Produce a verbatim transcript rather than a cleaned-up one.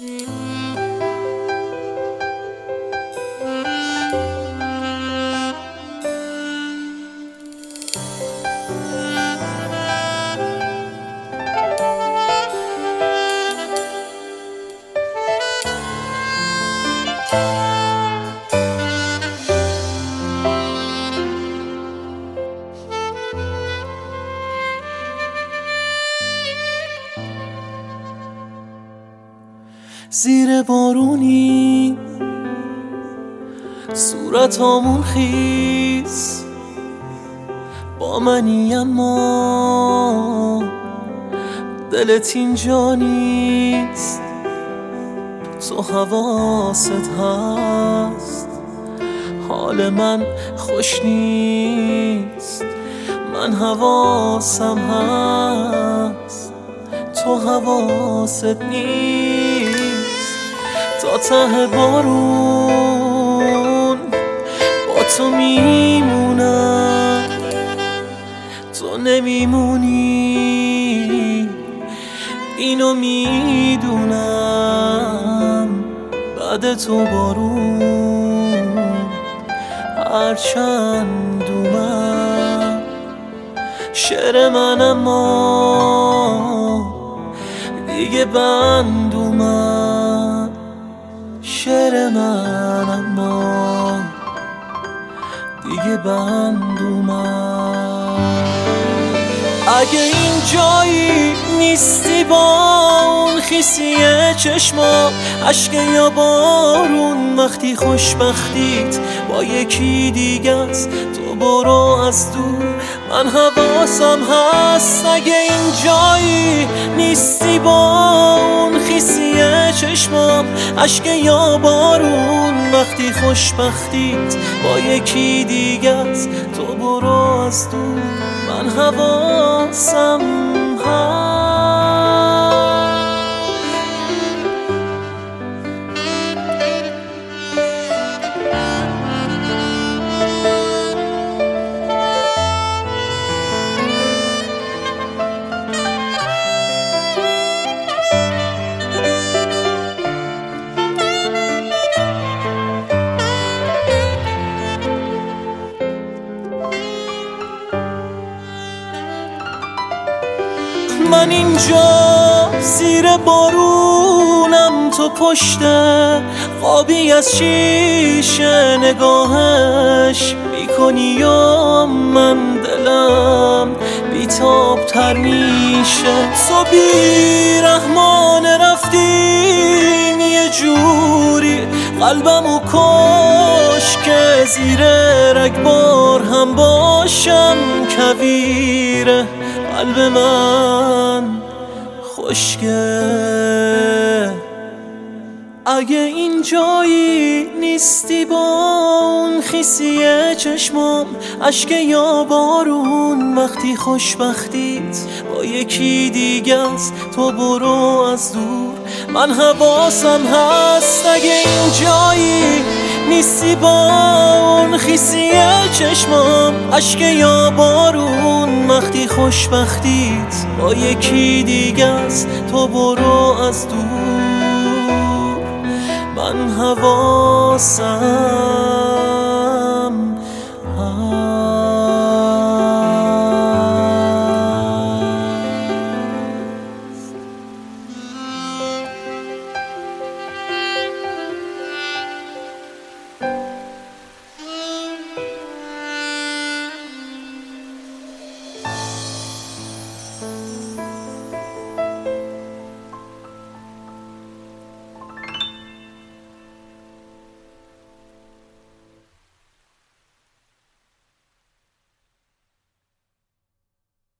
زیر بارونی صورتامون خیس با منی، اما دلت اینجا نیست. تو حواست هست حال من خوش نیست، من حواسم هست تو حواست نیست. تا ته بارون با تو میمونم، تو نمیمونی اینو میدونم. بعد تو بارون هرچند اومد شعر من، اما دیگه بند اومد شعر من، اما دیگه بند اومد. اگه این جایی نیستی با اون خیسی چشمام، اشک یا بارون وقتی خوشبختیت با یکی دیگه است، تو برو از دور من حواسم هست. اگه این جایی نیستی با اون خیسی چشمام، اشک یا بارون وقتی خوشبختیت با یکی دیگه است، تو برو از دور من حواسم هست. من اینجا زیر بارونم، تو پشت قابی از شیشه نگاهش میکنی، یا من دلم بیتاب تر میشه. تو بی رحمانه رفتین یه جوری قلبمو کش که زیر رگبار هم باشم کویره. قلب من خشکه اگه این جایی نیستی با اون خیسی چشمام، اشک یا بارون وقتی خوشبختیت با یکی دیگه است، تو برو از دور من حواسم هست. اگه این جایی نیستی با اون خیسی چشمام، اشک یا بارون وقتی خوشبختیت با یکی دیگه است، تو برو از دور من حواسم هست.